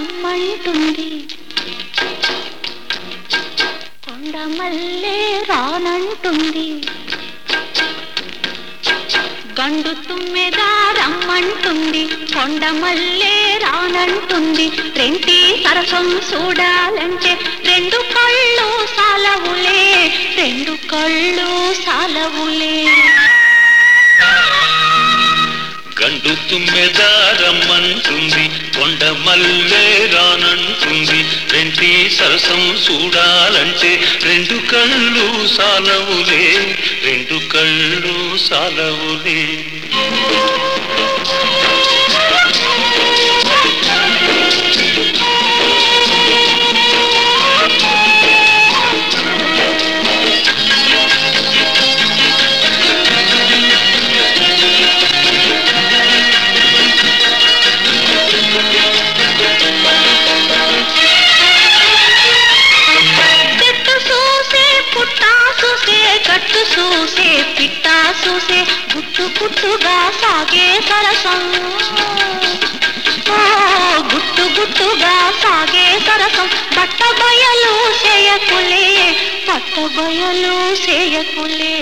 రమ్మంటుంది, కొండమల్లే రానంటుంది. గండు తుమ్మెద రమ్మంటుంది, కొండమల్లే రానంటుంది. రెంటి సరసం చూడాలంటే రెండు కళ్ళు సాలవులే, రెండు కళ్ళు సాలవులే. గండు తుమ్మెద రమ్మంటుంది, కొండమల్లే రానంటుంది. రెంటి సరసం చూడాలంటే రెండు కళ్ళు సాలవులే, రెండు కళ్ళు సాలవులే. గట్టు చూసే పిట్ట చూసే గుట్టు గుట్టుగా సాగే సరసం, గుట్టు గుట్టుగా సాగే సరసం. బట్ట బయలు చేయకులే, పట్ట బయలు చేయకులే.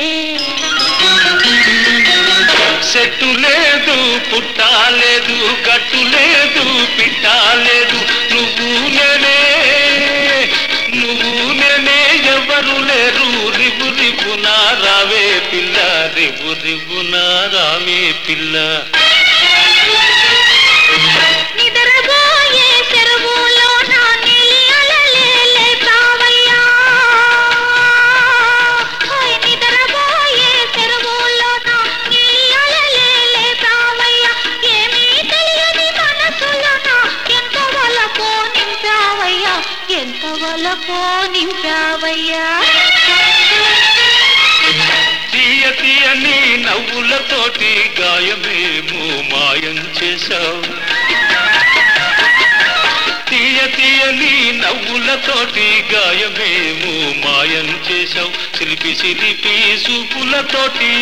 చెట్టు లేదు పుట్ట లేదు, గట్టు లేదు పిట్ట లేదు, నువ్వు నేనే నువ్వు నేనే ఎవరు లేరు. రిబు రిబున రావే పిల్ల, రిబు రిబున రావే పిల్ల. నిద్రపోయే చెరువులో నా నీలి అలలే లేపావయ్యా, నిద్రపోయే చెరువులో నా నీలి అలలే లేపావయ్యా. ఏమీ తెలియని మనసులో నా ఎంత వలపో నింపావయ్యా, ఎంత వలపో నింపావయ్యా. తీయ తీయని నవ్వులతోటి గాయమేమో మాయం చేశావు, తీయ తీయని నవ్వులతోటి గాయమేమో మాయం చేశావు. సిలిపి సిలిపి చూపులతోటి,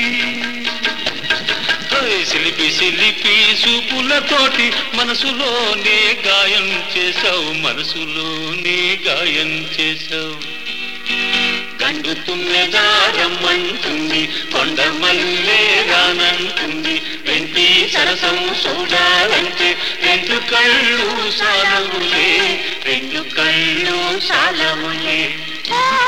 సిలిపి సిలిపి చూపులతోటి మనసులోనే గాయం చేశావు, మనసులోనే గాయం చేశావు. గండు తుమ్మెద రమ్మంటుంది, కొండమల్లే రానంటుంది. రెంటి సరసం చూడాలంటే రెండు కళ్ళు సాలవులే, రెండు కళ్ళు సాలవులే.